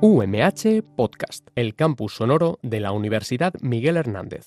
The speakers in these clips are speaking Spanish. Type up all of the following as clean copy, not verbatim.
UMH Podcast, el campus sonoro de la Universidad Miguel Hernández.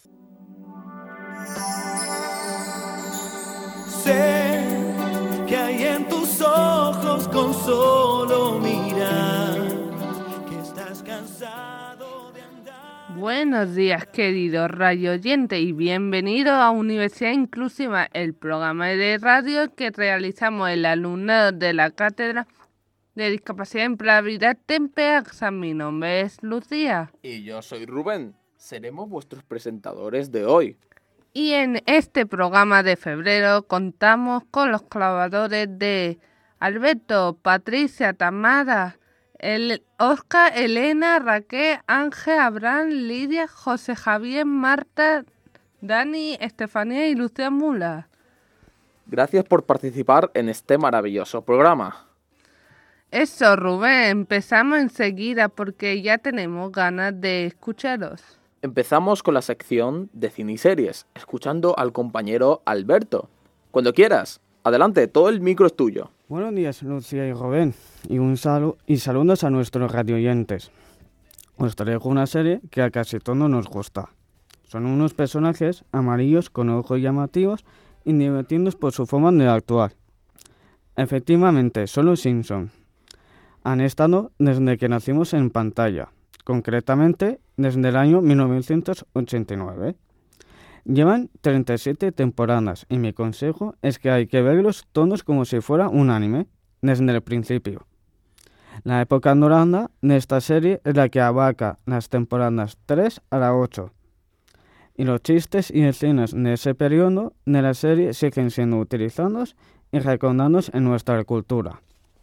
Sé que hay en tus ojos con solo mirar que estás cansado de andar. Buenos días, queridos radio oyentes, y bienvenidos a Universidad Inclusiva, el programa de radio que realizamos el alumnado de la Cátedra de Discapacidad y Empleabilidad TEMPEACSA. Mi nombre es Lucía. Y yo soy Rubén. Seremos vuestros presentadores de hoy. Y en este programa de febrero contamos con los colaboradores de Alberto, Patricia, Tamara, Oscar, Elena, Raquel, Ángel, Abraham, Lidia, José Javier, Marta, Dani, Estefanía y Lucía Mula. Gracias por participar en este maravilloso programa. Eso, Rubén, empezamos enseguida porque ya tenemos ganas de escucharos. Empezamos con la sección de cine y series, escuchando al compañero Alberto. Cuando quieras, adelante, todo el micro es tuyo. Buenos días, Lucía y Rubén, y saludos a nuestros radioyentes. Os traigo una serie que a casi todos nos gusta. Son unos personajes amarillos con ojos llamativos y divertidos por su forma de actuar. Efectivamente, son los Simpsons. Han estado desde que nacimos en pantalla, concretamente desde el año 1989. Llevan 37 temporadas y mi consejo es que hay que verlos todos como si fuera un anime, desde el principio. La época dorada de esta serie es la que abarca las temporadas 3 a la 8. Y los chistes y escenas de ese periodo de la serie siguen siendo utilizados y recordados en nuestra cultura.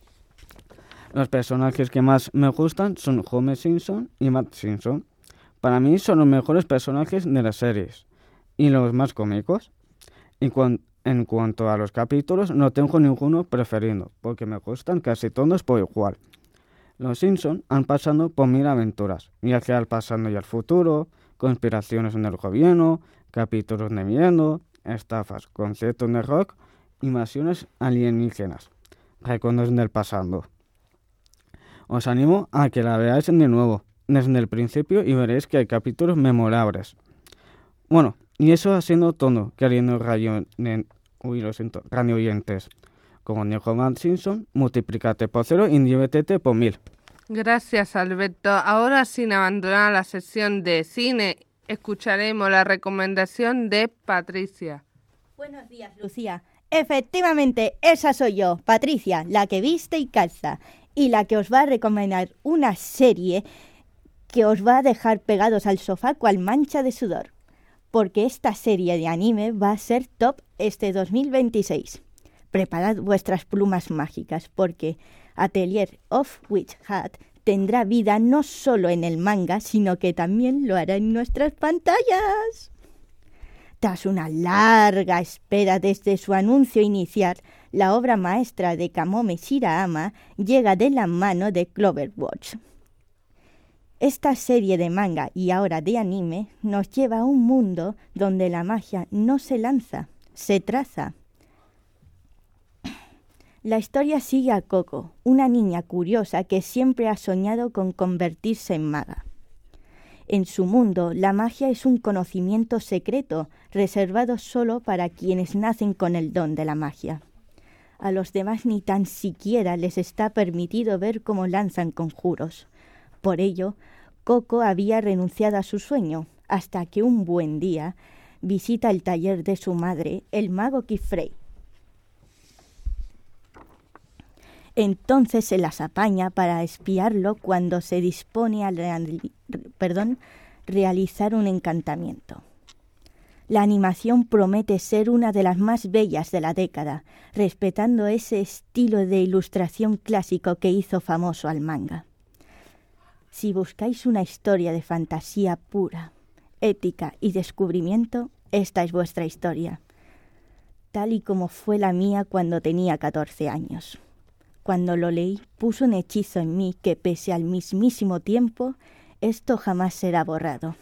Los personajes que más me gustan son Homer Simpson y Matt Simpson. Para mí son los mejores personajes de las series y los más cómicos. Y en cuanto a los capítulos, no tengo ninguno preferido, porque me gustan casi todos por igual. Los Simpson han pasado por 1000 aventuras, viaje al pasado y al futuro, conspiraciones en el gobierno, capítulos de miedo, estafas, conciertos de rock, invasiones alienígenas, recuerdos del pasado. Os animo a que la veáis de nuevo, desde el principio, y veréis que hay capítulos memorables. Bueno, y eso ha sido todo, queridos radio oyentes. Como dijo Matt Simpson, multiplícate por 0 y divídete por 1000. Gracias, Alberto. Ahora, sin abandonar la sección de cine, escucharemos la recomendación de Patricia. Buenos días, Lucía. Efectivamente, esa soy yo, Patricia, la que viste y calza, y la que os va a recomendar una serie que os va a dejar pegados al sofá cual mancha de sudor, porque esta serie de anime va a ser top este 2026. Preparad vuestras plumas mágicas, porque Atelier of Witch Hat tendrá vida no solo en el manga, sino que también lo hará en nuestras pantallas. Tras una larga espera desde su anuncio inicial, la obra maestra de Kamome Shirahama llega de la mano de Cloverwatch. Esta serie de manga y ahora de anime nos lleva a un mundo donde la magia no se lanza, se traza. La historia sigue a Coco, una niña curiosa que siempre ha soñado con convertirse en maga. En su mundo, la magia es un conocimiento secreto, reservado solo para quienes nacen con el don de la magia. A los demás ni tan siquiera les está permitido ver cómo lanzan conjuros. Por ello, Coco había renunciado a su sueño, hasta que un buen día visita el taller de su madre, el mago Kifrey. Entonces se las apaña para espiarlo cuando se dispone a realizar un encantamiento. La animación promete ser una de las más bellas de la década, respetando ese estilo de ilustración clásico que hizo famoso al manga. Si buscáis una historia de fantasía pura, ética y descubrimiento, esta es vuestra historia, tal y como fue la mía cuando tenía 14 años. Cuando lo leí, puso un hechizo en mí que, pese al mismísimo tiempo, esto jamás será borrado.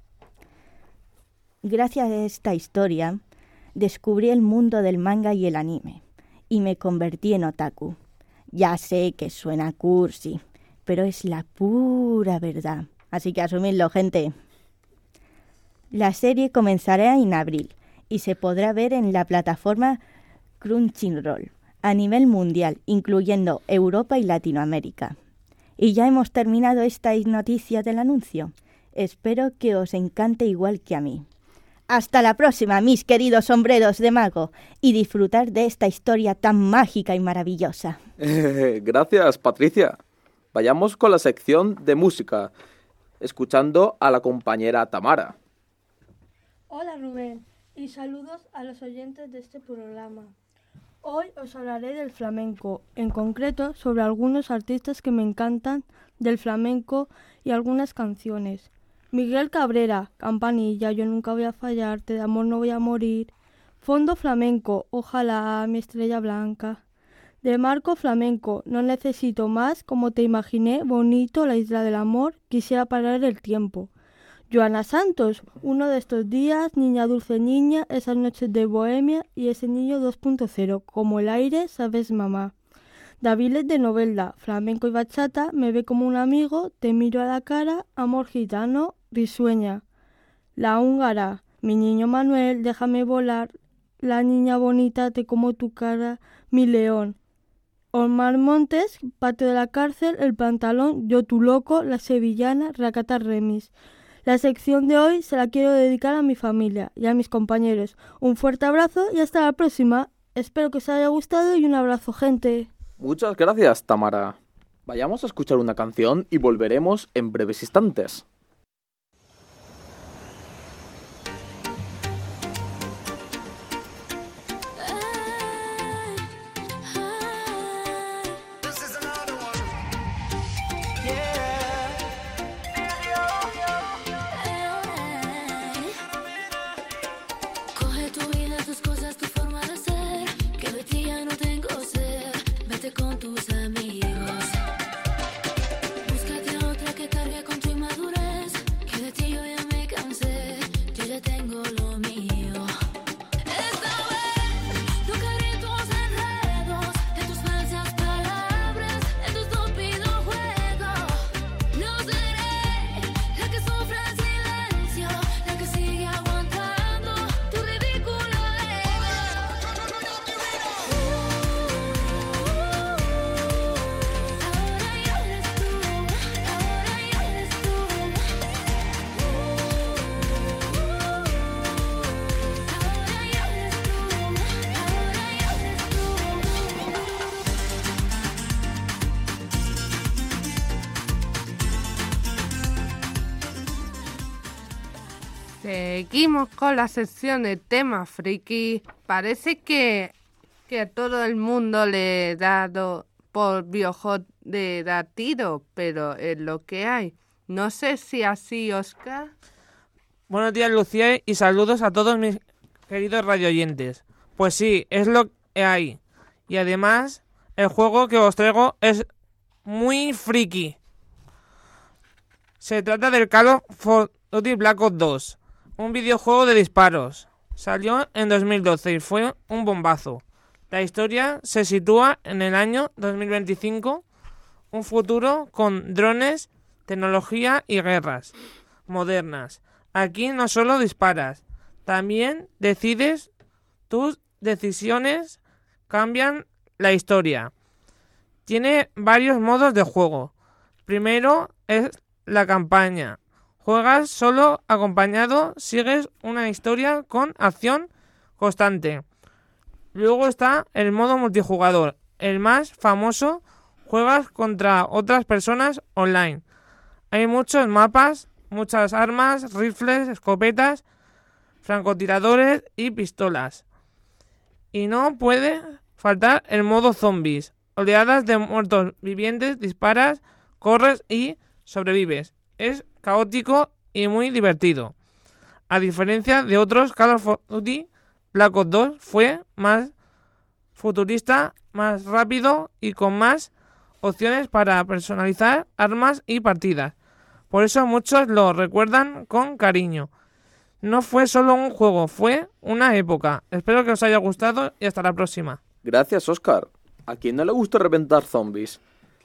Gracias a esta historia, descubrí el mundo del manga y el anime, y me convertí en otaku. Ya sé que suena cursi, pero es la pura verdad. Así que asumidlo, gente. La serie comenzará en abril y se podrá ver en la plataforma Crunchyroll a nivel mundial, incluyendo Europa y Latinoamérica. Y ya hemos terminado esta noticia del anuncio. Espero que os encante igual que a mí. Hasta la próxima, mis queridos sombreros de mago, y disfrutar de esta historia tan mágica y maravillosa. Gracias, Patricia. Vayamos con la sección de música, escuchando a la compañera Tamara. Hola Rubén, y saludos a los oyentes de este programa. Hoy os hablaré del flamenco, en concreto sobre algunos artistas que me encantan del flamenco y algunas canciones. Miguel Cabrera, Campanilla, Yo nunca voy a fallarte, de amor no voy a morir. Fondo Flamenco, Ojalá, mi estrella blanca. De Marco Flamenco, No necesito más, Como te imaginé, Bonito, La isla del amor, Quisiera parar el tiempo. Joana Santos, Uno de estos días, Niña dulce niña, Esas noches de bohemia y Ese niño 2.0, Como el aire, sabes mamá. Daviles de Novelda, Flamenco y bachata, Me ve como un amigo, Te miro a la cara, Amor gitano, Risueña. La húngara, Mi niño Manuel, Déjame volar, La niña bonita, Te como tu cara, Mi león. Omar Montes, Patio de la cárcel, El pantalón, Yo tu loco, La sevillana, Rakata Remis. La sección de hoy se la quiero dedicar a mi familia y a mis compañeros. Un fuerte abrazo y hasta la próxima. Espero que os haya gustado y un abrazo, gente. Muchas gracias, Tamara. Vayamos a escuchar una canción y volveremos en breves instantes. Con tus amigos, búscate otra que cargue con tu inmadurez, que de ti yo ya me cansé, yo ya tengo lo mío. Esta vez tocaré tus enredos, de tus falsas palabras, de tu estúpido juego. No seré la que sufre en silencio, la que sigue aguantando tu ridículo ego. Seguimos con la sección de temas friki. Parece que a todo el mundo le he dado por Biohot de dar tiro, pero es lo que hay. No sé si así, Oscar. Buenos días, Lucía, y saludos a todos mis queridos radioyentes. Pues sí, es lo que hay. Y además, el juego que os traigo es muy friki. Se trata del Call of Duty Black Ops 2, un videojuego de disparos. Salió en 2012 y fue un bombazo. La historia se sitúa en el año 2025, un futuro con drones, tecnología y guerras modernas. Aquí no solo disparas, también decides, tus decisiones cambian la historia. Tiene varios modos de juego. Primero es la campaña. Juegas solo acompañado, sigues una historia con acción constante. Luego está el modo multijugador, el más famoso. Juegas contra otras personas online. Hay muchos mapas, muchas armas, rifles, escopetas, francotiradores y pistolas. Y no puede faltar el modo zombies. Oleadas de muertos vivientes, disparas, corres y sobrevives. Es caótico y muy divertido. A diferencia de otros Call of Duty, Black Ops 2 fue más futurista, más rápido y con más opciones para personalizar armas y partidas. Por eso muchos lo recuerdan con cariño. No fue solo un juego, fue una época. Espero que os haya gustado y hasta la próxima. Gracias, Óscar. ¿A quién no le gusta reventar zombies?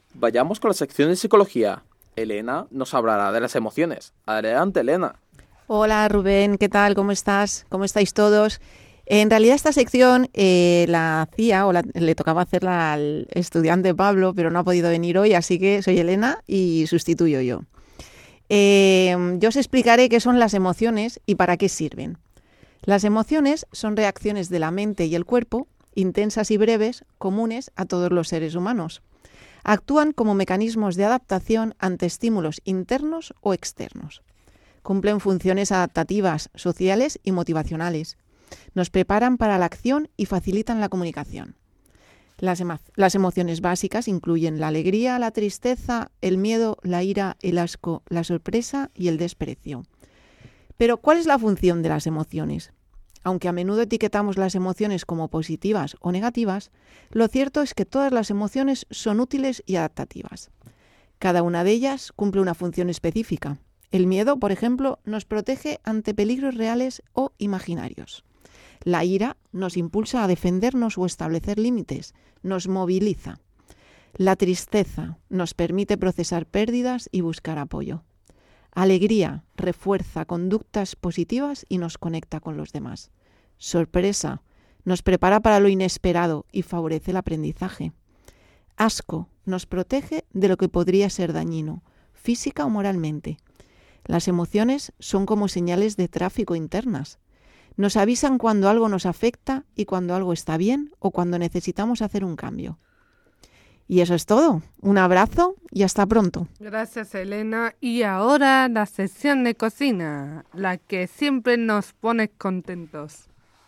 Vayamos con la sección de psicología. Elena nos hablará de las emociones. Adelante, Elena. Hola Rubén, ¿qué tal? ¿Cómo estás? ¿Cómo estáis todos? En realidad esta sección la hacía o le tocaba hacerla al estudiante Pablo, pero no ha podido venir hoy, así que soy Elena y sustituyo yo. Yo os explicaré qué son las emociones y para qué sirven. Las emociones son reacciones de la mente y el cuerpo, intensas y breves, comunes a todos los seres humanos. Actúan como mecanismos de adaptación ante estímulos internos o externos. Cumplen funciones adaptativas, sociales y motivacionales. Nos preparan para la acción y facilitan la comunicación. Las emociones básicas incluyen la alegría, la tristeza, el miedo, la ira, el asco, la sorpresa y el desprecio. Pero, ¿cuál es la función de las emociones? Aunque a menudo etiquetamos las emociones como positivas o negativas, lo cierto es que todas las emociones son útiles y adaptativas. Cada una de ellas cumple una función específica. El miedo, por ejemplo, nos protege ante peligros reales o imaginarios. La ira nos impulsa a defendernos o establecer límites, nos moviliza. La tristeza nos permite procesar pérdidas y buscar apoyo. Alegría refuerza conductas positivas y nos conecta con los demás. Sorpresa nos prepara para lo inesperado y favorece el aprendizaje. Asco nos protege de lo que podría ser dañino, física o moralmente. Las emociones son como señales de tráfico internas. Nos avisan cuando algo nos afecta y cuando algo está bien o cuando necesitamos hacer un cambio. Y eso es todo. Un abrazo y hasta pronto. Gracias, Elena. Y ahora la sección de cocina, la que siempre nos pone contentos.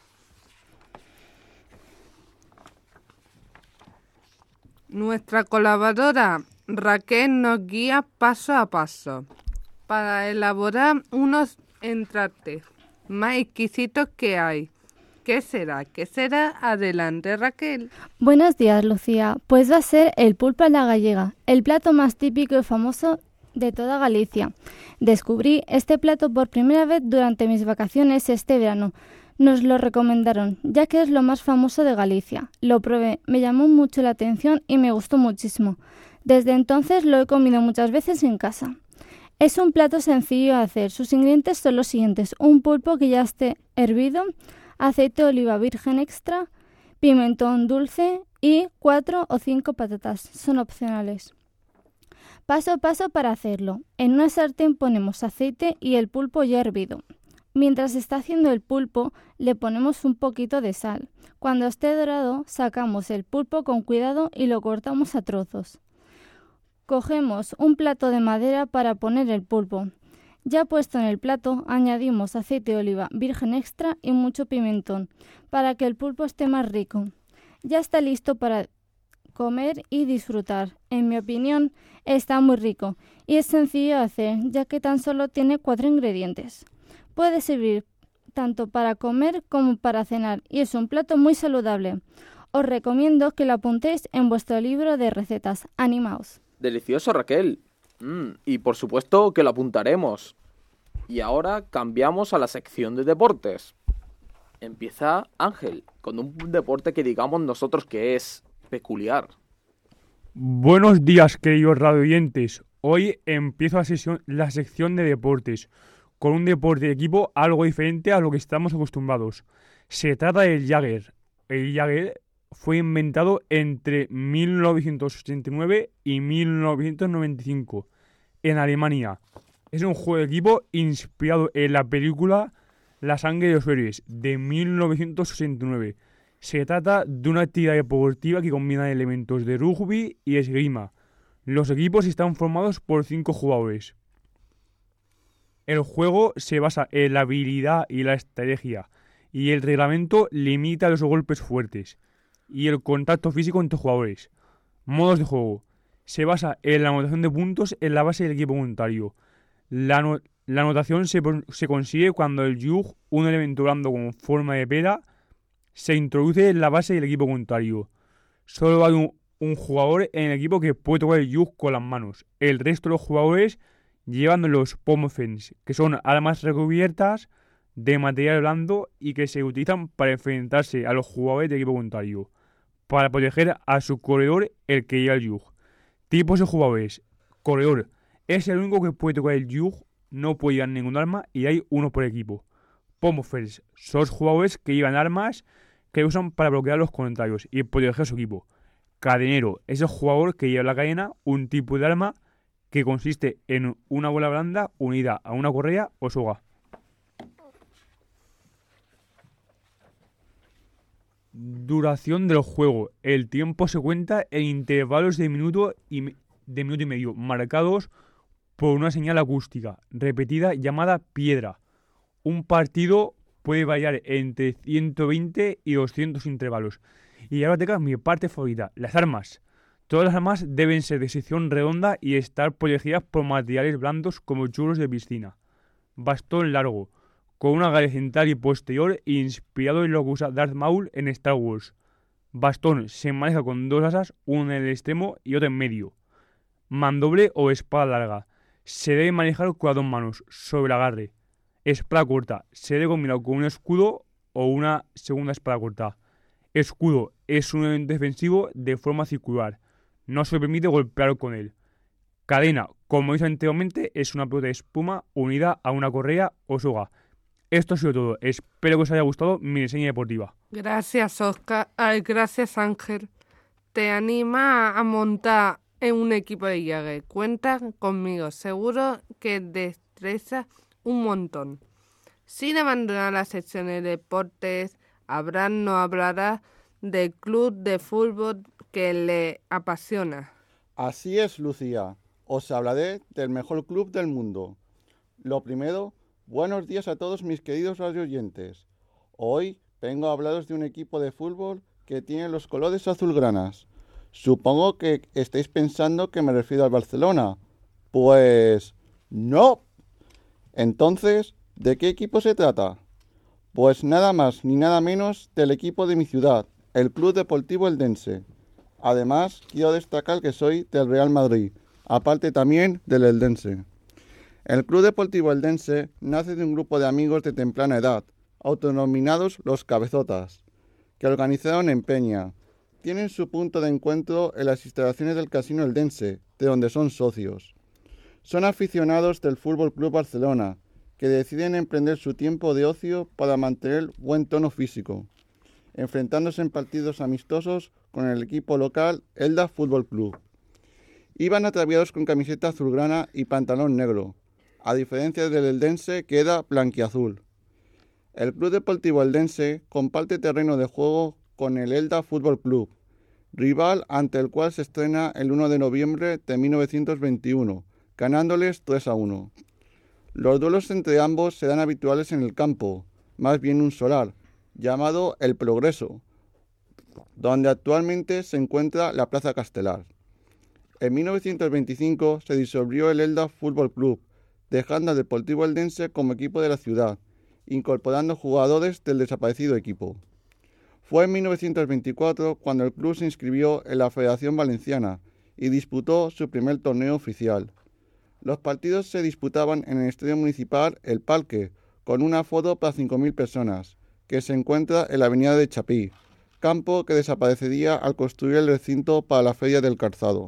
Nuestra colaboradora Raquel nos guía paso a paso para elaborar unos entrates más exquisitos que hay. ¿Qué será? ¿Qué será? Adelante, Raquel. Buenos días, Lucía. Pues va a ser el pulpo a la gallega, el plato más típico y famoso de toda Galicia. Descubrí este plato por primera vez durante mis vacaciones este verano. Nos lo recomendaron, ya que es lo más famoso de Galicia. Lo probé, me llamó mucho la atención y me gustó muchísimo. Desde entonces lo he comido muchas veces en casa. Es un plato sencillo de hacer. Sus ingredientes son los siguientes: un pulpo que ya esté hervido, aceite de oliva virgen extra, pimentón dulce y 4 o 5 patatas. Son opcionales. Paso a paso para hacerlo. En una sartén ponemos aceite y el pulpo ya hervido. Mientras está haciendo el pulpo, le ponemos un poquito de sal. Cuando esté dorado, sacamos el pulpo con cuidado y lo cortamos a trozos. Cogemos un plato de madera para poner el pulpo. Ya puesto en el plato, añadimos aceite de oliva virgen extra y mucho pimentón, para que el pulpo esté más rico. Ya está listo para comer y disfrutar. En mi opinión, está muy rico y es sencillo de hacer, ya que tan solo tiene 4 ingredientes. Puede servir tanto para comer como para cenar y es un plato muy saludable. Os recomiendo que lo apuntéis en vuestro libro de recetas. ¡Animaos! Delicioso, Raquel. Y por supuesto que lo apuntaremos. Y ahora cambiamos a la sección de deportes. Empieza Ángel, con un deporte que digamos nosotros que es peculiar. Buenos días, queridos radioyentes. Hoy empiezo la sección de deportes, con un deporte de equipo algo diferente a lo que estamos acostumbrados. Se trata del Jäger. El Jäger fue inventado entre 1989 y 1995 en Alemania. Es un juego de equipo inspirado en la película La sangre de los héroes de 1969. Se trata de una actividad deportiva que combina elementos de rugby y esgrima. Los equipos están formados por 5 jugadores. El juego se basa en la habilidad y la estrategia, y el reglamento limita los golpes fuertes y el contacto físico entre jugadores. Modos de juego. Se basa en la anotación de puntos en la base del equipo contrario. La anotación se consigue cuando el yug, un elemento blando con forma de pera, se introduce en la base del equipo contrario. Solo hay un jugador en el equipo que puede tocar el yug con las manos. El resto de los jugadores llevan los pomfens, que son armas recubiertas de material blando y que se utilizan para enfrentarse a los jugadores del equipo contrario, para proteger a su corredor, el que lleva el yug. Tipos de jugadores. Corredor. Es el único que puede tocar el yug, no puede llevar ningún arma y hay uno por equipo. Pomofers. Son los jugadores que llevan armas que usan para bloquear los contrarios y proteger a su equipo. Cadenero. Es el jugador que lleva la cadena, un tipo de arma que consiste en una bola blanda unida a una correa o soga. Duración del juego. El tiempo se cuenta en intervalos de minuto y medio, marcados por una señal acústica repetida llamada piedra. Un partido puede variar entre 120 y 200 intervalos. Y ahora toca mi parte favorita, las armas. Todas las armas deben ser de sección redonda y estar protegidas por materiales blandos como churros de piscina. Bastón largo, con una garra central y posterior inspirado en lo que usa Darth Maul en Star Wars. Bastón se maneja con dos asas, una en el extremo y otra en medio. Mandoble o espada larga. Se debe manejar con las dos manos, sobre el agarre. Espada corta. Se debe combinar con un escudo o una segunda espada corta. Escudo es un elemento defensivo de forma circular. No se permite golpear con él. Cadena, como dije anteriormente, es una pelota de espuma unida a una correa o soga. Esto ha sido todo. Espero que os haya gustado mi reseña deportiva. Gracias, Oscar. Gracias, Ángel. Te anima a montar en un equipo de Jäger. Cuenta conmigo. Seguro que destreza un montón. Sin abandonar la sección de deportes, Abraham nos hablará del club de fútbol que le apasiona. Así es, Lucía. Os hablaré del mejor club del mundo. Lo primero, buenos días a todos mis queridos radioyentes. Hoy vengo a hablaros de un equipo de fútbol que tiene los colores azulgranas. Supongo que estáis pensando que me refiero al Barcelona. Pues no. Entonces, ¿de qué equipo se trata? Pues nada más ni nada menos del equipo de mi ciudad, el Club Deportivo Eldense. Además, quiero destacar que soy del Real Madrid, aparte también del Eldense. El Club Deportivo Eldense nace de un grupo de amigos de temprana edad, autodenominados los Cabezotas, que organizaron en Peña. Tienen su punto de encuentro en las instalaciones del Casino Eldense, de donde son socios. Son aficionados del Fútbol Club Barcelona, que deciden emprender su tiempo de ocio para mantener buen tono físico, enfrentándose en partidos amistosos con el equipo local Elda Fútbol Club. Iban ataviados con camiseta azulgrana y pantalón negro, a diferencia del Eldense que era blanquiazul. El Club Deportivo Eldense comparte terreno de juego con el Elda Fútbol Club, rival ante el cual se estrena el 1 de noviembre de 1921, ganándoles 3-1. Los duelos entre ambos se dan habituales en el campo, más bien un solar, llamado El Progreso, donde actualmente se encuentra la Plaza Castelar. En 1925 se disolvió el Elda Fútbol Club, dejando al Deportivo Eldense como equipo de la ciudad, incorporando jugadores del desaparecido equipo. Fue en 1924 cuando el club se inscribió en la Federación Valenciana y disputó su primer torneo oficial. Los partidos se disputaban en el estadio municipal El Parque, con un aforo para 5.000 personas, que se encuentra en la avenida de Chapí, campo que desaparecería al construir el recinto para la Feria del Calzado.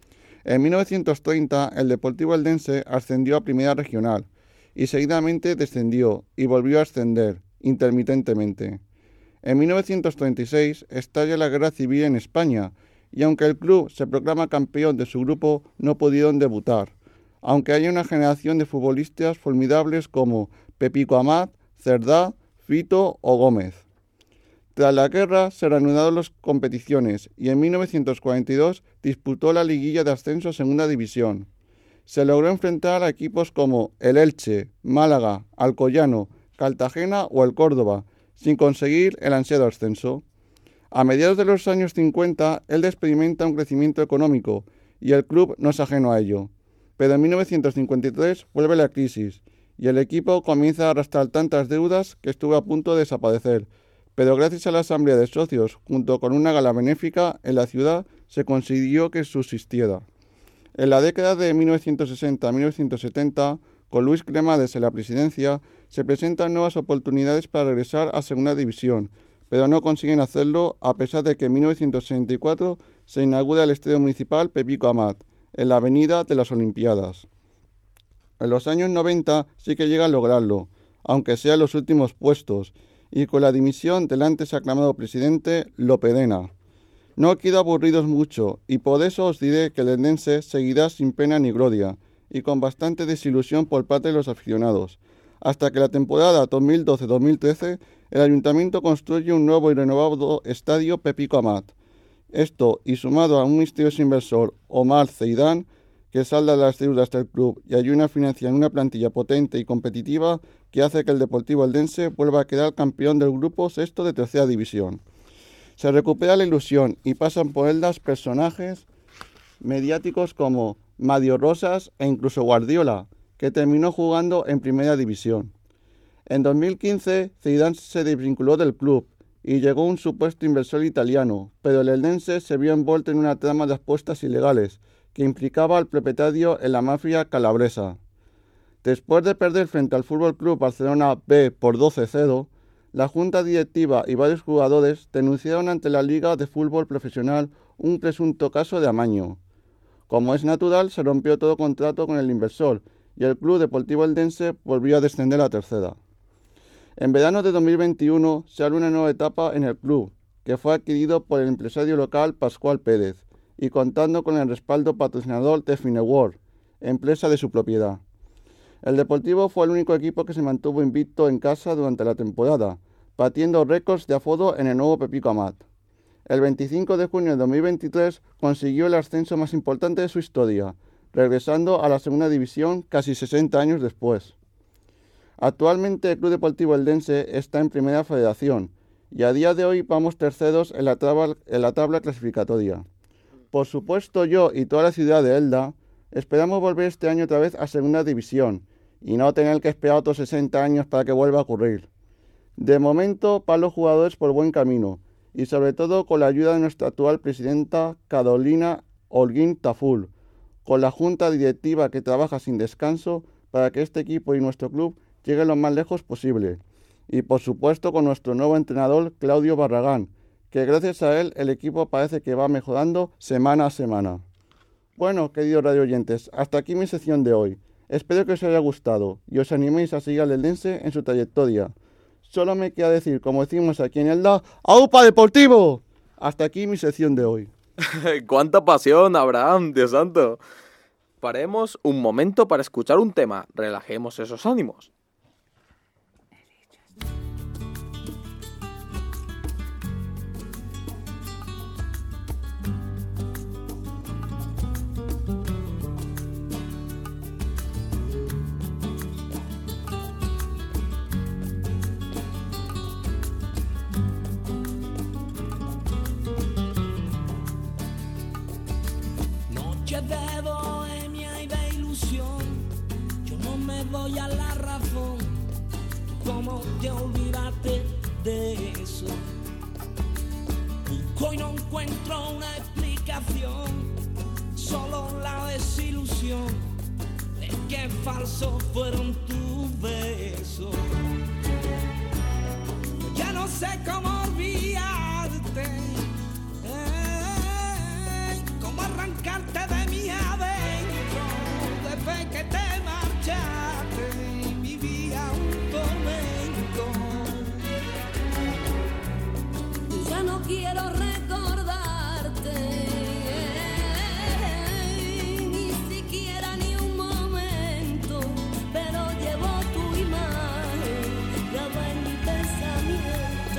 En 1930 el Deportivo Eldense ascendió a Primera Regional y seguidamente descendió y volvió a ascender intermitentemente. En 1936 estalla la Guerra Civil en España y aunque el club se proclama campeón de su grupo no pudieron debutar, aunque hay una generación de futbolistas formidables como Pepico Amat, Cerdá, Fito o Gómez. Tras la guerra se reanudaron las competiciones y en 1942 disputó la liguilla de ascenso a Segunda División. Se logró enfrentar a equipos como el Elche, Málaga, Alcoyano, Cartagena o el Córdoba, sin conseguir el ansiado ascenso. A mediados de los años 50, él experimenta un crecimiento económico y el club no es ajeno a ello. Pero en 1953 vuelve la crisis y el equipo comienza a arrastrar tantas deudas que estuvo a punto de desaparecer. Pero gracias a la asamblea de socios, junto con una gala benéfica en la ciudad, se consiguió que subsistiera. En la década de 1960 a 1970, con Luis Cremades en la presidencia, se presentan nuevas oportunidades para regresar a Segunda División, pero no consiguen hacerlo a pesar de que en 1964 se inaugura el estadio municipal Pepico Amat, en la avenida de las Olimpiadas. En los años 90 sí que llega a lograrlo, aunque sea en los últimos puestos, y con la dimisión del antes aclamado presidente Lopedena. No queda aburridos mucho, y por eso os diré que el Eldense seguirá sin pena ni gloria, y con bastante desilusión por parte de los aficionados, hasta que la temporada 2012-2013 el Ayuntamiento construye un nuevo y renovado estadio Pepico Amat. Esto, y sumado a un misterioso inversor, Omar Zeidán, que salda las deudas del club y ayuda a financiar una plantilla potente y competitiva que hace que el Deportivo Eldense vuelva a quedar campeón del grupo sexto de tercera división. Se recupera la ilusión y pasan por ellas personajes mediáticos como Mario Rosas e incluso Guardiola, que terminó jugando en primera división. En 2015, Zidane se desvinculó del club y llegó un supuesto inversor italiano, pero el Eldense se vio envuelto en una trama de apuestas ilegales que implicaba al propietario en la mafia calabresa. Después de perder frente al FC Barcelona B por 12-0, la junta directiva y varios jugadores denunciaron ante la Liga de Fútbol Profesional un presunto caso de amaño. Como es natural, se rompió todo contrato con el inversor y el Club Deportivo Eldense volvió a descender a tercera. En verano de 2021 se abre una nueva etapa en el club, que fue adquirido por el empresario local Pascual Pérez, y contando con el respaldo patrocinador de Fineworld, empresa de su propiedad. El Deportivo fue el único equipo que se mantuvo invicto en casa durante la temporada, batiendo récords de aforo en el nuevo Pepico Amat. El 25 de junio de 2023 consiguió el ascenso más importante de su historia, regresando a la segunda división casi 60 años después. Actualmente el Club Deportivo Eldense está en Primera Federación y a día de hoy vamos terceros en la tabla clasificatoria. Por supuesto, yo y toda la ciudad de Elda esperamos volver este año otra vez a Segunda División y no tener que esperar otros 60 años para que vuelva a ocurrir. De momento, van los jugadores por buen camino y sobre todo con la ayuda de nuestra actual presidenta Carolina Holguín Taful, con la junta directiva que trabaja sin descanso para que este equipo y nuestro club lleguen lo más lejos posible. Y por supuesto con nuestro nuevo entrenador Claudio Barragán, que gracias a él el equipo parece que va mejorando semana a semana. Bueno, queridos radioyentes, hasta aquí mi sección de hoy. Espero que os haya gustado y os animéis a seguir al Eldense en su trayectoria. Solo me queda decir, como decimos aquí en Elda, ¡Aupa Deportivo! Hasta aquí mi sección de hoy. ¡Cuánta pasión, Abraham, Dios santo! Paremos un momento para escuchar un tema. Relajemos esos ánimos. Noche de bohemia y de ilusión, yo no me voy a la razón. ¿Cómo te olvidaste de eso? Busco y no encuentro una explicación, solo la desilusión de que falsos fueron tus besos. Ya no sé cómo olvidarte, cómo arrancarte de mi adentro. Desde que te marchaste vivía un tormento. Ya no quiero recordarte, ni siquiera ni un momento, pero llevo tu imagen grabada en mi pensamiento.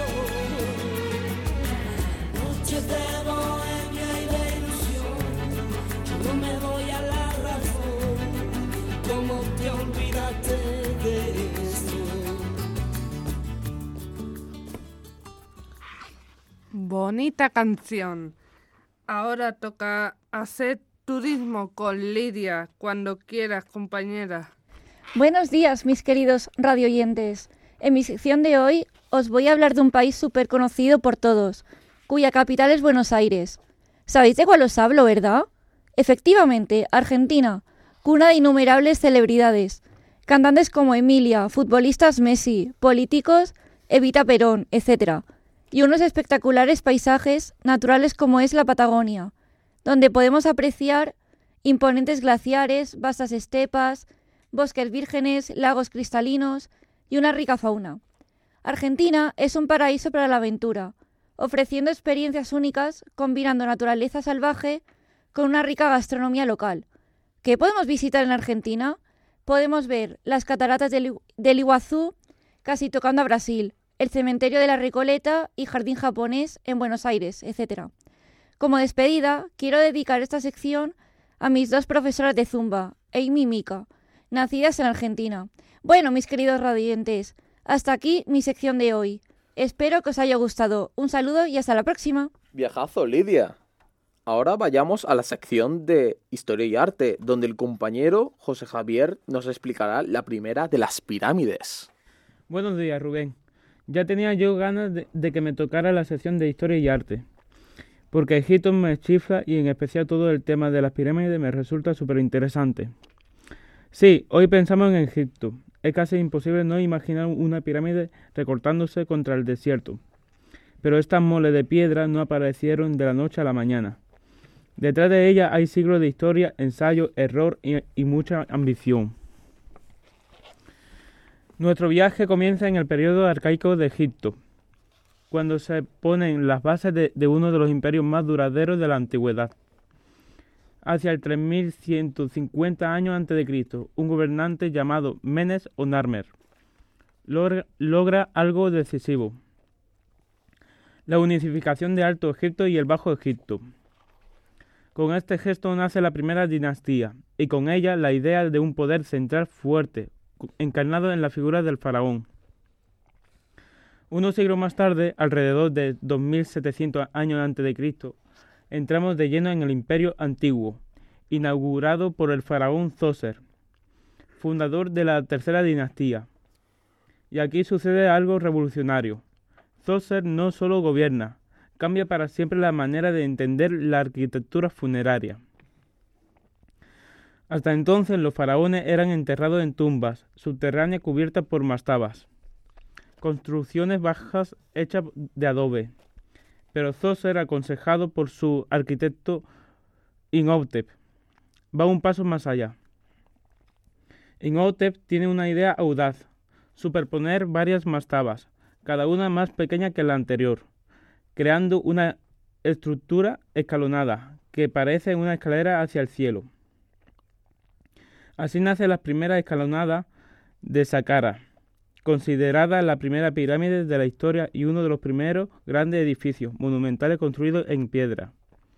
Noches de bohemia y de ilusión, yo no me voy a la razón. ¿Cómo te olvidaste de eso? Bonita canción. Ahora toca hacer turismo con Lidia. Cuando quieras, compañera. Buenos días, mis queridos radioyentes. En mi sección de hoy os voy a hablar de un país súper conocido por todos, cuya capital es Buenos Aires. ¿Sabéis de cuál os hablo, verdad? Efectivamente, Argentina, cuna de innumerables celebridades. Cantantes como Emilia, futbolistas Messi, políticos Evita Perón, etc. Y unos espectaculares paisajes naturales como es la Patagonia, donde podemos apreciar imponentes glaciares, vastas estepas, bosques vírgenes, lagos cristalinos y una rica fauna. Argentina es un paraíso para la aventura, ofreciendo experiencias únicas, combinando naturaleza salvaje con una rica gastronomía local. ¿Qué podemos visitar en Argentina? Podemos ver las cataratas del Iguazú, casi tocando a Brasil, el cementerio de la Recoleta y jardín japonés en Buenos Aires, etc. Como despedida, quiero dedicar esta sección a mis 2 profesoras de Zumba, Amy y Mika, nacidas en Argentina. Bueno, mis queridos radiantes, hasta aquí mi sección de hoy. Espero que os haya gustado. Un saludo y hasta la próxima. Viajazo, Lidia. Ahora vayamos a la sección de Historia y Arte, donde el compañero José Javier nos explicará la primera de las pirámides. Buenos días, Rubén. Ya tenía yo ganas de que me tocara la sección de Historia y Arte, porque Egipto me chifla y en especial todo el tema de las pirámides me resulta súper interesante. Sí, hoy pensamos en Egipto. Es casi imposible no imaginar una pirámide recortándose contra el desierto. Pero estas moles de piedra no aparecieron de la noche a la mañana. Detrás de ellas hay siglos de historia, ensayo, error y mucha ambición. Nuestro viaje comienza en el periodo arcaico de Egipto, cuando se ponen las bases de uno de los imperios más duraderos de la antigüedad. Hacia el 3150 años a.C., un gobernante llamado Menes o Narmer logra algo decisivo: la unificación de Alto Egipto y el Bajo Egipto. Con este gesto nace la primera dinastía, y con ella la idea de un poder central fuerte, encarnado en la figura del faraón. Unos siglos más tarde, alrededor de 2700 años antes de Cristo, entramos de lleno en el Imperio Antiguo, inaugurado por el faraón Zoser, fundador de la tercera dinastía. Y aquí sucede algo revolucionario. Zoser no solo gobierna, cambia para siempre la manera de entender la arquitectura funeraria. Hasta entonces los faraones eran enterrados en tumbas subterráneas cubiertas por mastabas, construcciones bajas hechas de adobe. Pero Zoser, aconsejado por su arquitecto Imhotep, va un paso más allá. Imhotep tiene una idea audaz: superponer varias mastabas, cada una más pequeña que la anterior, creando una estructura escalonada que parece una escalera hacia el cielo. Así nace la primera escalonada de Saqqara, considerada la primera pirámide de la historia y uno de los primeros grandes edificios monumentales construidos en piedra.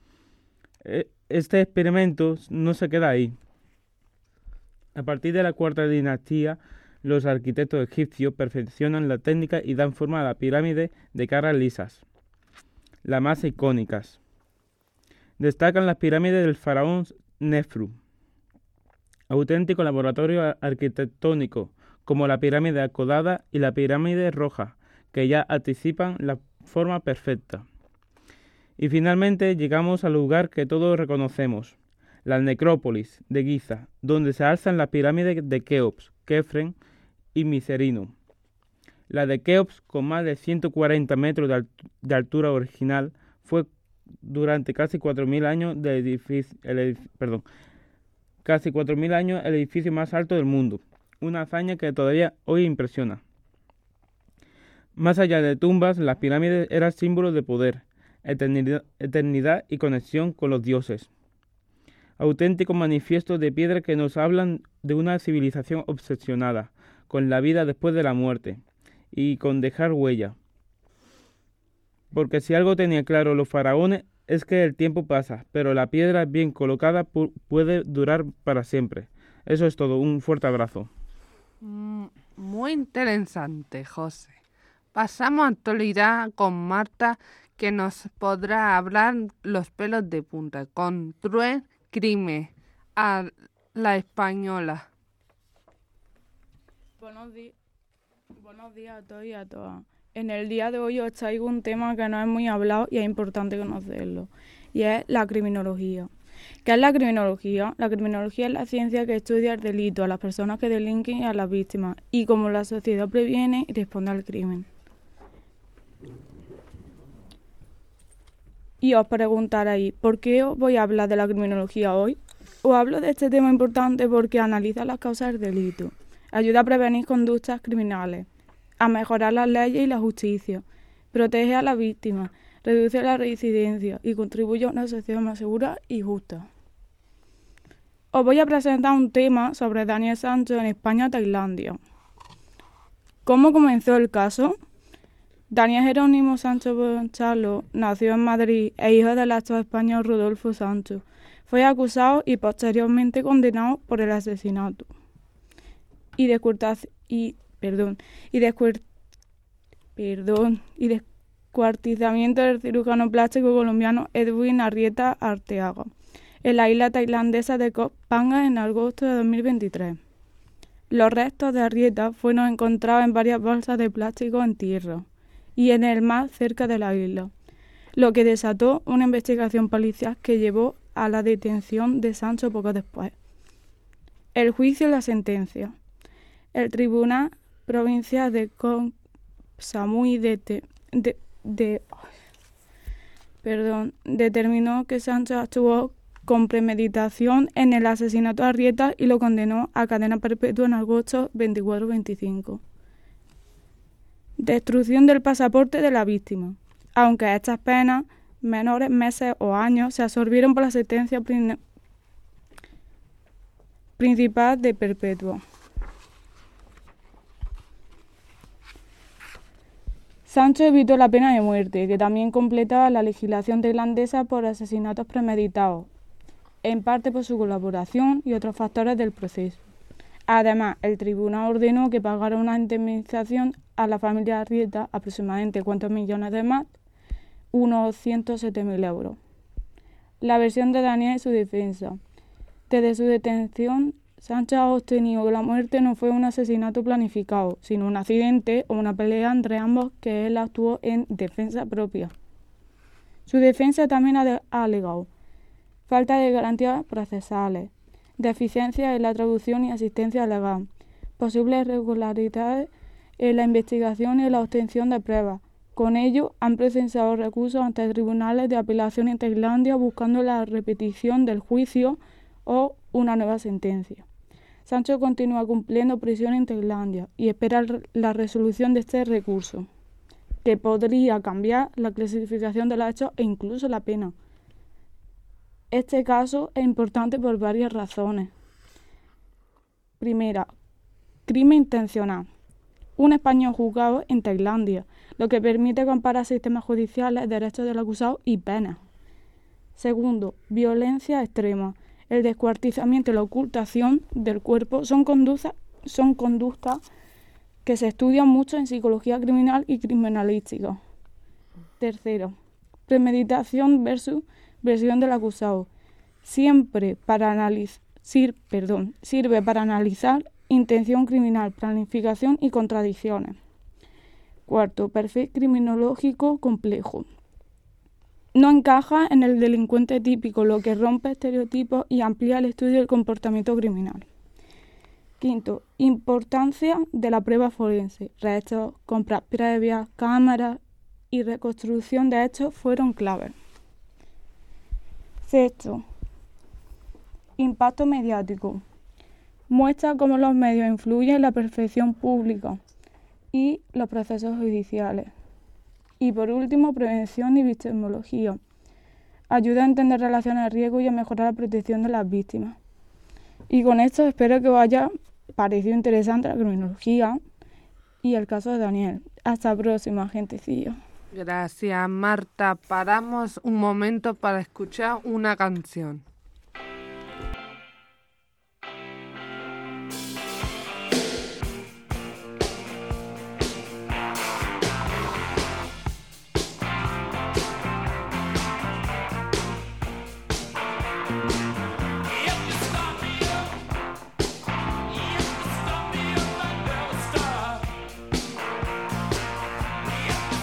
Este experimento no se queda ahí. A partir de la cuarta dinastía, los arquitectos egipcios perfeccionan la técnica y dan forma a la pirámide de caras lisas, las más icónicas. Destacan las pirámides del faraón Nefru, auténtico laboratorio arquitectónico, como la pirámide acodada y la pirámide roja, que ya anticipan la forma perfecta. Y finalmente llegamos al lugar que todos reconocemos, la necrópolis de Giza, donde se alzan las pirámides de Keops, Kefren y Micerino. La de Keops, con más de 140 metros de altura original, fue durante casi 4.000 años el edificio más alto del mundo, una hazaña que todavía hoy impresiona. Más allá de tumbas, las pirámides eran símbolos de poder, eternidad y conexión con los dioses. Auténticos manifiestos de piedra que nos hablan de una civilización obsesionada con la vida después de la muerte y con dejar huella. Porque si algo tenía claro los faraones es que el tiempo pasa, pero la piedra bien colocada puede durar para siempre. Eso es todo. Un fuerte abrazo. Muy interesante, José. Pasamos a actualidad con Marta, que nos podrá hablar los pelos de punta, con True Crime, a la española. Buenos días a todos y a todas. En el día de hoy os traigo un tema que no es muy hablado y es importante conocerlo, y es la criminología. ¿Qué es la criminología? La criminología es la ciencia que estudia el delito, a las personas que delinquen y a las víctimas, y cómo la sociedad previene y responde al crimen. Y os preguntaréis, ¿por qué os voy a hablar de la criminología hoy? Os hablo de este tema importante porque analiza las causas del delito, ayuda a prevenir conductas criminales, a mejorar las leyes y la justicia, protege a la víctima, reduce la reincidencia y contribuye a una sociedad más segura y justa. Os voy a presentar un tema sobre Daniel Sancho en España-Tailandia. ¿Cómo comenzó el caso? Daniel Jerónimo Sancho Gonzalo nació en Madrid e hijo del actor español Rodolfo Sancho. Fue acusado y posteriormente condenado por el asesinato y descuartizamiento del cirujano plástico colombiano Edwin Arrieta Arteaga en la isla tailandesa de Koh Phangan en agosto de 2023. Los restos de Arrieta fueron encontrados en varias bolsas de plástico en tierra y en el mar cerca de la isla, lo que desató una investigación policial que llevó a la detención de Sancho poco después. El juicio y la sentencia. El Tribunal Provincial de Koh Samui determinó que Sancho actuó con premeditación en el asesinato de Arrieta y lo condenó a cadena perpetua en agosto 24-25. Destrucción del pasaporte de la víctima. Aunque estas penas, menores meses o años, se absorbieron por la sentencia principal de perpetua. Sancho evitó la pena de muerte, que también completaba la legislación tailandesa por asesinatos premeditados, en parte por su colaboración y otros factores del proceso. Además, el tribunal ordenó que pagara una indemnización a la familia de Arrieta, aproximadamente ¿cuántos millones de más? Unos 107.000 euros. La versión de Daniel y su defensa. Desde su detención, Sancho ha sostenido que la muerte no fue un asesinato planificado, sino un accidente o una pelea entre ambos que él actuó en defensa propia. Su defensa también ha alegado falta de garantías procesales, deficiencias en la traducción y asistencia legal, posibles irregularidades en la investigación y la obtención de pruebas. Con ello, han presentado recursos ante tribunales de apelación en Tailandia buscando la repetición del juicio o una nueva sentencia. Sancho continúa cumpliendo prisión en Tailandia y espera la resolución de este recurso, que podría cambiar la clasificación de los hechos e incluso la pena. Este caso es importante por varias razones. Primera, crimen intencional. Un español juzgado en Tailandia, lo que permite comparar sistemas judiciales, derechos del acusado y penas. Segundo, violencia extrema. El descuartizamiento y la ocultación del cuerpo son conductas que se estudian mucho en psicología criminal y criminalística. Tercero, premeditación versus versión del acusado. Sirve para analizar intención criminal, planificación y contradicciones. Cuarto, perfil criminológico complejo. No encaja en el delincuente típico, lo que rompe estereotipos y amplía el estudio del comportamiento criminal. Quinto, importancia de la prueba forense. Restos, compras previas, cámaras y reconstrucción de hechos fueron claves. Sexto, impacto mediático. Muestra cómo los medios influyen en la percepción pública y los procesos judiciales. Y por último, prevención y victimología. Ayuda a entender relaciones de riesgo y a mejorar la protección de las víctimas. Y con esto espero que os haya parecido interesante la criminología y el caso de Daniel. Hasta la próxima, gentecillo. Gracias, Marta. Paramos un momento para escuchar una canción.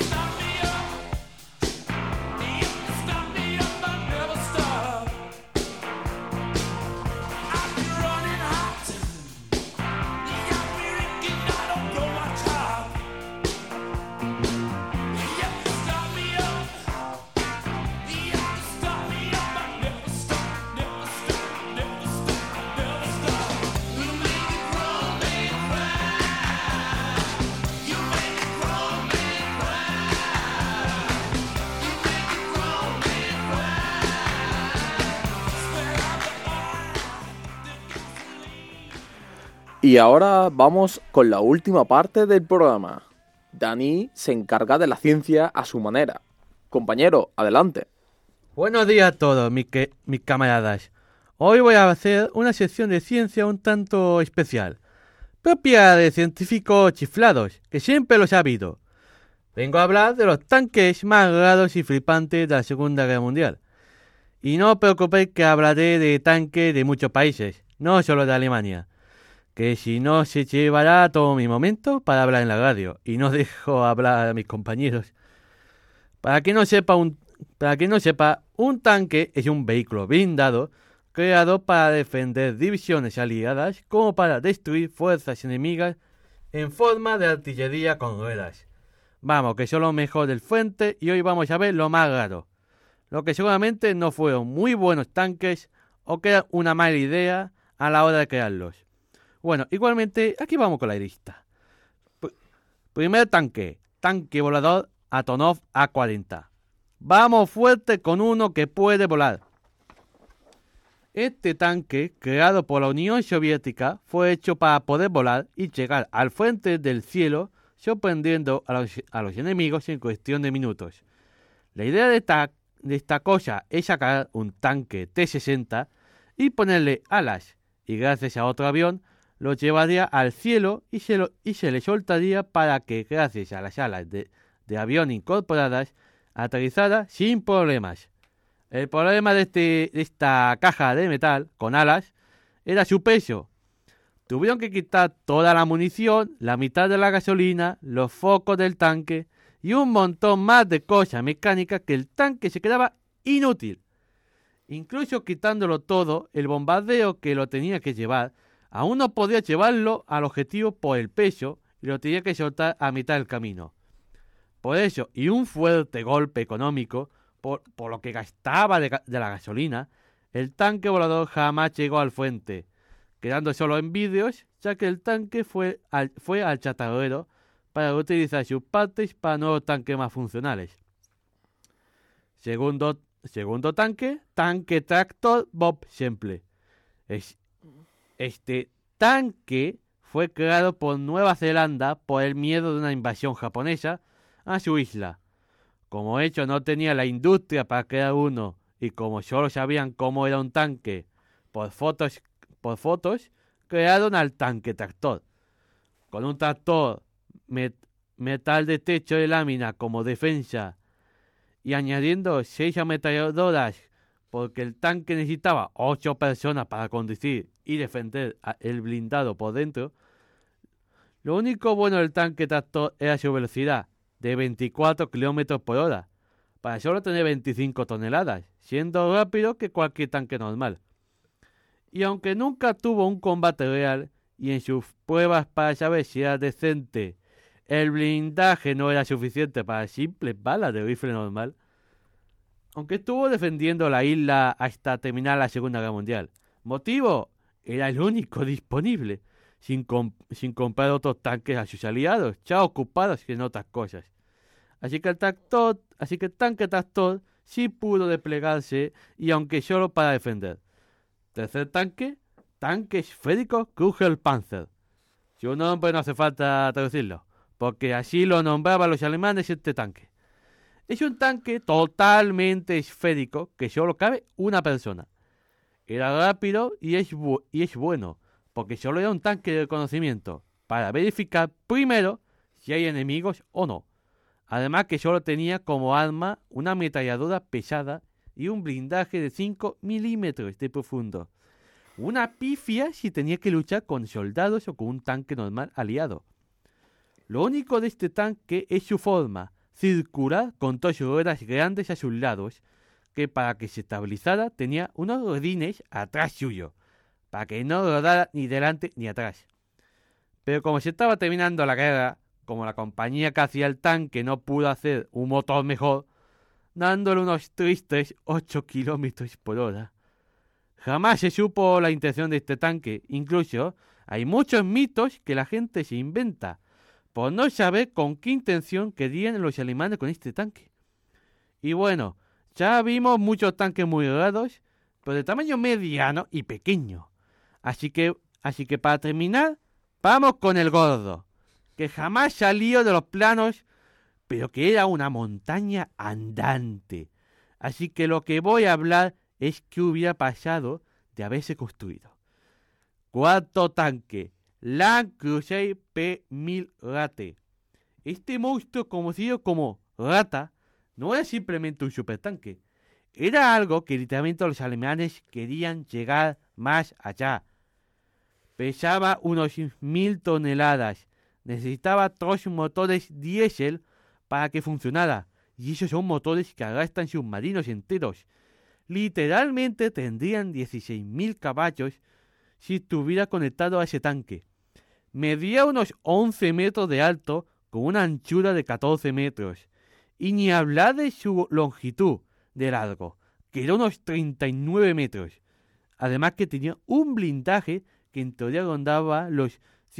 Stop me up, I never stop. Y ahora vamos con la última parte del programa. Dani se encarga de la ciencia a su manera. Compañero, adelante. Buenos días a todos, mis camaradas. Hoy voy a hacer una sección de ciencia un tanto especial, propia de científicos chiflados, que siempre los ha habido. Vengo a hablar de los tanques más raros y flipantes de la Segunda Guerra Mundial. Y no os preocupéis que hablaré de tanques de muchos países, no solo de Alemania, que si no se llevará todo mi momento para hablar en la radio, y no dejo hablar a mis compañeros. Para quien no sepa, un tanque es un vehículo blindado creado para defender divisiones aliadas como para destruir fuerzas enemigas en forma de artillería con ruedas. Vamos, que son lo mejor del frente y hoy vamos a ver lo más raro. Lo que seguramente no fueron muy buenos tanques o que era una mala idea a la hora de crearlos. Bueno, igualmente aquí vamos con la lista. Primer tanque volador Antonov A-40. Vamos fuerte con uno que puede volar. Este tanque, creado por la Unión Soviética, fue hecho para poder volar y llegar al frente del cielo, sorprendiendo a los enemigos en cuestión de minutos. La idea de esta cosa es sacar un tanque T-60 y ponerle alas, y gracias a otro avión lo llevaría al cielo y se le soltaría para que, gracias a las alas de avión incorporadas, aterrizara sin problemas. El problema de esta caja de metal con alas era su peso. Tuvieron que quitar toda la munición, la mitad de la gasolina, los focos del tanque y un montón más de cosas mecánicas que el tanque se quedaba inútil. Incluso quitándolo todo, el bombardeo que lo tenía que llevar, aún no podía llevarlo al objetivo por el peso y lo tenía que soltar a mitad del camino. Por eso, y un fuerte golpe económico, por lo que gastaba de la gasolina, el tanque volador jamás llegó al frente, quedando solo en vídeos, ya que el tanque fue al chatarrero para utilizar sus partes para nuevos tanques más funcionales. Segundo tanque tractor Bob Semple. Este tanque fue creado por Nueva Zelanda por el miedo de una invasión japonesa a su isla. Como hecho no tenía la industria para crear uno y como solo sabían cómo era un tanque por fotos, crearon al tanque tractor. Con un tractor metal de techo de lámina como defensa y añadiendo 6 ametralladoras porque el tanque necesitaba 8 personas para conducir y defender el blindado por dentro. Lo único bueno del tanque tractor era su velocidad, de 24 km por hora, para solo tener 25 toneladas, siendo rápido que cualquier tanque normal. Y aunque nunca tuvo un combate real, y en sus pruebas para saber si era decente, el blindaje no era suficiente para simples balas de rifle normal, aunque estuvo defendiendo la isla hasta terminar la Segunda Guerra Mundial. ¿Motivo? Era el único disponible, sin comprar otros tanques a sus aliados, ya ocupados en otras cosas. Así que el tanque tractor sí pudo desplegarse, y aunque solo para defender. Tercer tanque esférico Krüger-Panzer. Su nombre no hace falta traducirlo, porque así lo nombraban los alemanes este tanque. Es un tanque totalmente esférico que solo cabe una persona. Era rápido y es bueno, porque solo era un tanque de reconocimiento, para verificar primero si hay enemigos o no. Además que solo tenía como arma una ametralladora pesada y un blindaje de 5 milímetros de profundo. Una pifia si tenía que luchar con soldados o con un tanque normal aliado. Lo único de este tanque es su forma, circular con 2 ruedas grandes a sus lados, que para que se estabilizara tenía unos rodines atrás suyo, para que no rodara ni delante ni atrás. Pero como se estaba terminando la guerra, como la compañía que hacía el tanque no pudo hacer un motor mejor, dándole unos tristes 8 kilómetros por hora. Jamás se supo la intención de este tanque, incluso hay muchos mitos que la gente se inventa, por no saber con qué intención querían los alemanes con este tanque. Y bueno, ya vimos muchos tanques muy raros, pero de tamaño mediano y pequeño. Así que para terminar, Vamos con el gordo, que jamás salió de los planos, pero que era una montaña andante. Así que lo que voy a hablar es qué hubiera pasado de haberse construido. Cuarto tanque, Land Cruiser P-1000 Rate. Este monstruo conocido como Rata no era simplemente un supertanque. Era algo que literalmente los alemanes querían llegar más allá. Pesaba unos 1000 toneladas. Necesitaba 3 motores diésel para que funcionara. Y esos son motores que arrastran submarinos enteros. Literalmente tendrían 16.000 caballos si estuviera conectado a ese tanque. Medía unos 11 metros de alto con una anchura de 14 metros. Y ni hablar de su longitud de largo, que era unos 39 metros. Además que tenía un blindaje que en teoría rondaba los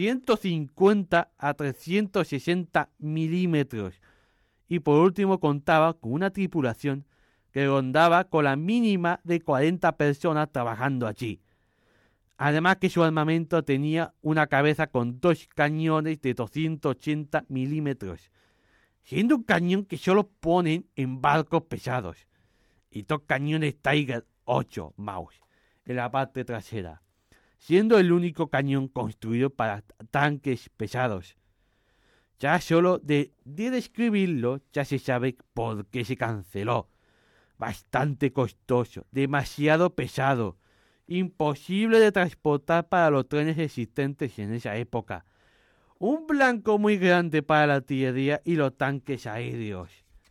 150 a 360 milímetros. Y por último contaba con una tripulación que rondaba con la mínima de 40 personas trabajando allí. Además que su armamento tenía una cabeza con 2 cañones de 280 milímetros, siendo un cañón que solo ponen en barcos pesados, y 2 cañones Tiger 8 Maus en la parte trasera, siendo el único cañón construido para tanques pesados. Ya solo de describirlo ya se sabe por qué se canceló. Bastante costoso, demasiado pesado, imposible de transportar para los trenes existentes en esa época. Un blanco muy grande para la artillería y los tanques aéreos.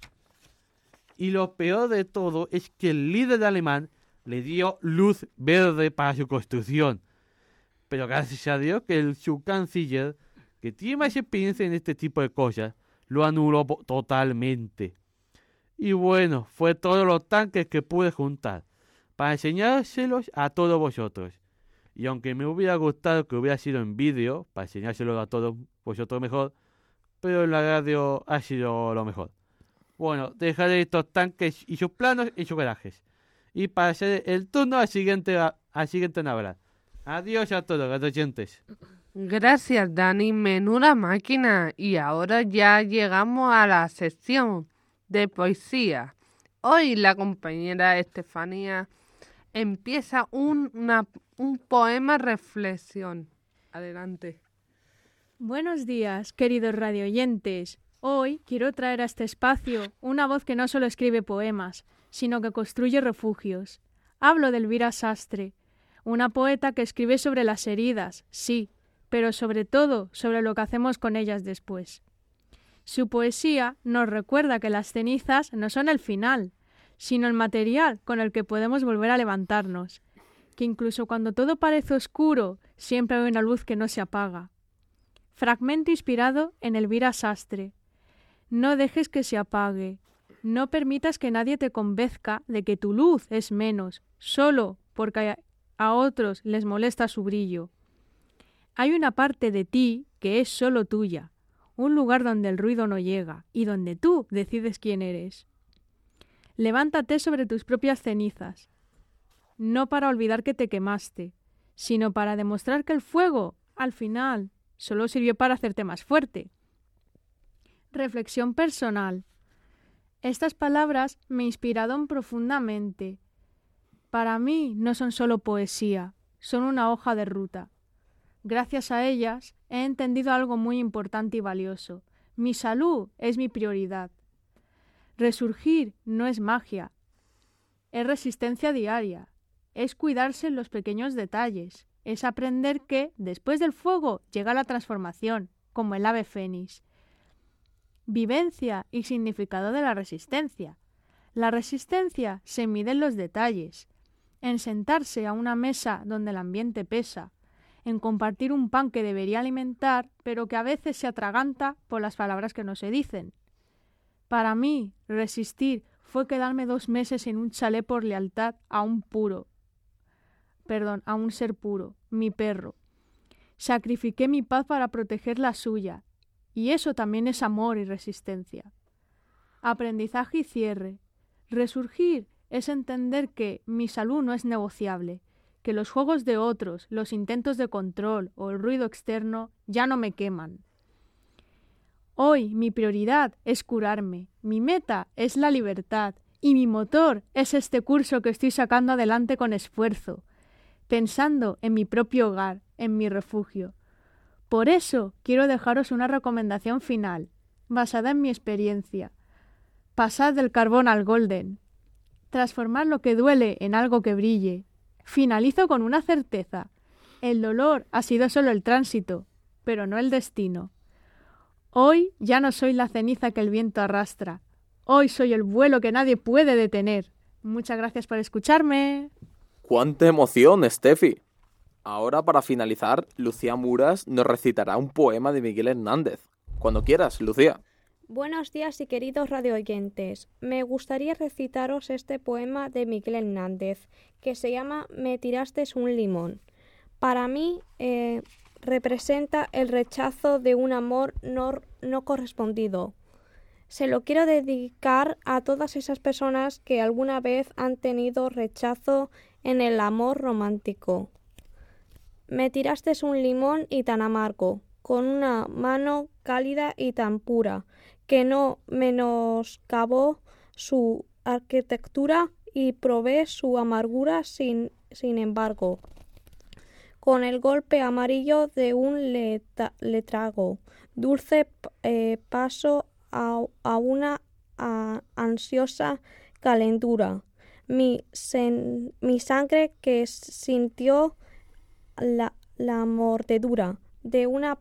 Y lo peor de todo es que el líder alemán le dio luz verde para su construcción. Pero gracias a Dios que su canciller, que tiene más experiencia en este tipo de cosas, lo anuló totalmente. Y bueno, fue todos los tanques que pude juntar para enseñárselos a todos vosotros. Y aunque me hubiera gustado que hubiera sido en vídeo, para enseñárselos a todos vosotros mejor, pero en la radio ha sido lo mejor. Bueno, dejaré estos tanques y sus planos y sus garajes. Y pasaré el turno al siguiente en hablar. Adiós a todos los oyentes. Gracias, Dani. Menuda máquina. Y ahora ya llegamos a la sección de poesía. Hoy la compañera Estefanía empieza un poema reflexión. Adelante. Buenos días, queridos radioyentes. Hoy quiero traer a este espacio una voz que no solo escribe poemas, sino que construye refugios. Hablo de Elvira Sastre, una poeta que escribe sobre las heridas, sí, pero sobre todo sobre lo que hacemos con ellas después. Su poesía nos recuerda que las cenizas no son el final, sino el material con el que podemos volver a levantarnos, que incluso cuando todo parece oscuro, siempre hay una luz que no se apaga. Fragmento inspirado en Elvira Sastre. No dejes que se apague, no permitas que nadie te convenzca de que tu luz es menos, solo porque a otros les molesta su brillo. Hay una parte de ti que es solo tuya, un lugar donde el ruido no llega y donde tú decides quién eres. Levántate sobre tus propias cenizas, no para olvidar que te quemaste, sino para demostrar que el fuego, al final, solo sirvió para hacerte más fuerte. Reflexión personal. Estas palabras me inspiraron profundamente. Para mí no son solo poesía, son una hoja de ruta. Gracias a ellas he entendido algo muy importante y valioso. Mi salud es mi prioridad. Resurgir no es magia, es resistencia diaria, es cuidarse en los pequeños detalles, es aprender que después del fuego llega la transformación, como el ave fénix. Vivencia y significado de la resistencia. La resistencia se mide en los detalles, en sentarse a una mesa donde el ambiente pesa, en compartir un pan que debería alimentar, pero que a veces se atraganta por las palabras que no se dicen. Para mí, resistir fue quedarme 2 meses en un chalet por lealtad a un ser puro, mi perro. Sacrifiqué mi paz para proteger la suya, y eso también es amor y resistencia. Aprendizaje y cierre. Resurgir es entender que mi salud no es negociable, que los juegos de otros, los intentos de control o el ruido externo ya no me queman. Hoy mi prioridad es curarme, mi meta es la libertad y mi motor es este curso que estoy sacando adelante con esfuerzo, pensando en mi propio hogar, en mi refugio. Por eso quiero dejaros una recomendación final, basada en mi experiencia. Pasad del carbón al golden. Transformar lo que duele en algo que brille. Finalizo con una certeza. El dolor ha sido solo el tránsito, pero no el destino. Hoy ya no soy la ceniza que el viento arrastra. Hoy soy el vuelo que nadie puede detener. Muchas gracias por escucharme. ¡Cuánta emoción, Steffi! Ahora, para finalizar, Lucía Muras nos recitará un poema de Miguel Hernández. Cuando quieras, Lucía. Buenos días y queridos radioyentes. Me gustaría recitaros este poema de Miguel Hernández, que se llama Me tiraste un limón. Para mí representa el rechazo de un amor no correspondido. Se lo quiero dedicar a todas esas personas que alguna vez han tenido rechazo en el amor romántico. Me tiraste un limón y tan amargo, con una mano cálida y tan pura, que no menoscabó su arquitectura y probé su amargura sin embargo. Con el golpe amarillo de un letrago, dulce paso a una ansiosa calentura. Mi sangre que sintió la mordedura de una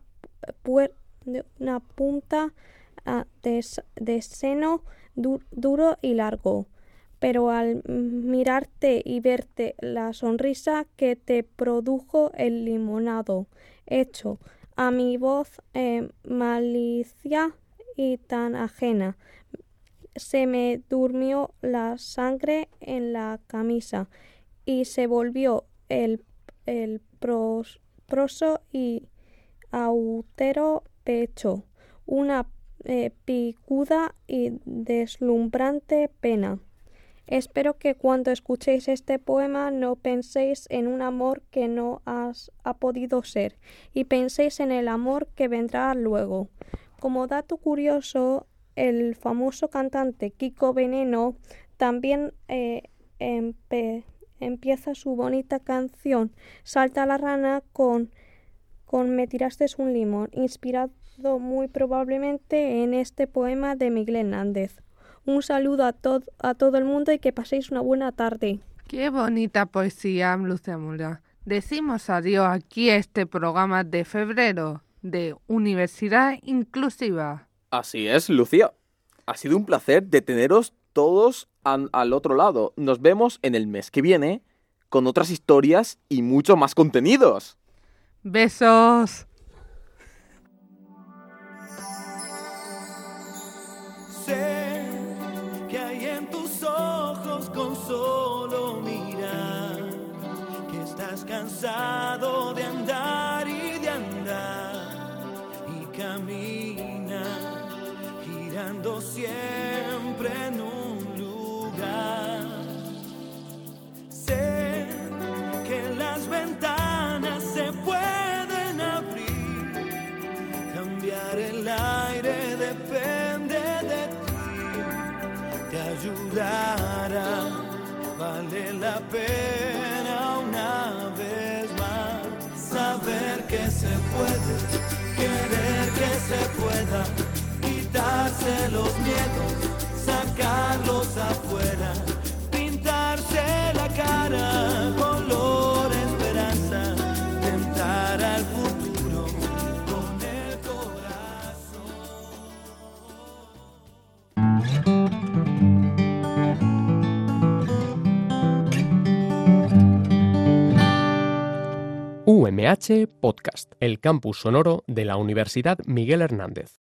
punta de seno duro y largo, pero al mirarte y verte la sonrisa que te produjo el limonado, hecho a mi voz malicia y tan ajena, se me durmió la sangre en la camisa y se volvió el proso y austero pecho, una picuda y deslumbrante pena. Espero que cuando escuchéis este poema no penséis en un amor que no ha podido ser y penséis en el amor que vendrá luego. Como dato curioso, el famoso cantante Kiko Veneno también empieza su bonita canción Salta la rana con Me tiraste un limón, inspirado muy probablemente en este poema de Miguel Hernández. Un saludo a todo el mundo y que paséis una buena tarde. Qué bonita poesía, Lucía Muras. Decimos adiós aquí a este programa de febrero de Universidad Inclusiva. Así es, Lucía. Ha sido un placer de teneros todos al otro lado. Nos vemos en el mes que viene con otras historias y mucho más contenidos. Besos. Sé que hay en tus ojos con solo mirar que estás cansado de andar y de andar y camina girando siempre en un lugar. Sé que las ventanas se pueden abrir, cambiar el aire depende de ti, te ayudará, vale la pena una vez más saber que se puede, querer que se pueda, quitarse los miedos, sacarlos afuera, pintarse la cara, color esperanza, tentar al futuro con el corazón. UMH Podcast, el campus sonoro de la Universidad Miguel Hernández.